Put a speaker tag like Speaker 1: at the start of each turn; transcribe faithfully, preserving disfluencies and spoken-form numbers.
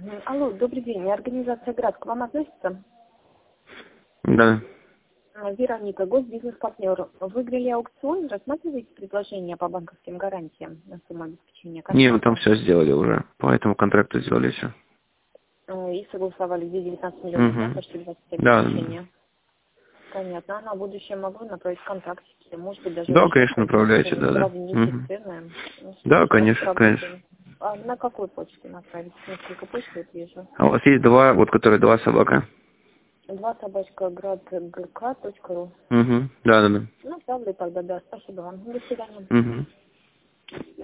Speaker 1: Алло, добрый день. Организация «Град» к вам относится?
Speaker 2: Да.
Speaker 1: Вероника, госбизнес-партнер. Выиграли аукцион, рассматриваете предложение по банковским гарантиям на сумму обеспечения контракта?
Speaker 2: Не, мы там все сделали уже. По этому контракту сделали все.
Speaker 1: И согласовали, где девятнадцать миллионов, да,
Speaker 2: Угу.
Speaker 1: почти двадцать
Speaker 2: Да.
Speaker 1: обеспечения. Понятно. А на будущее могу направить контактики, может быть, даже
Speaker 2: Да,
Speaker 1: расчет,
Speaker 2: конечно, направляйте, да, да.
Speaker 1: сравните
Speaker 2: Угу.
Speaker 1: цены. Ну,
Speaker 2: Да,
Speaker 1: давайте
Speaker 2: конечно, конечно.
Speaker 1: поработаем. А на какую почту направить? Несколько почт вот вижу.
Speaker 2: А у вас есть два, вот которые два собака?
Speaker 1: Два собачка град гк точка ру.
Speaker 2: Угу. Да, да, да.
Speaker 1: Ну, правда, тогда, да. Спасибо вам. До свидания.
Speaker 2: Угу.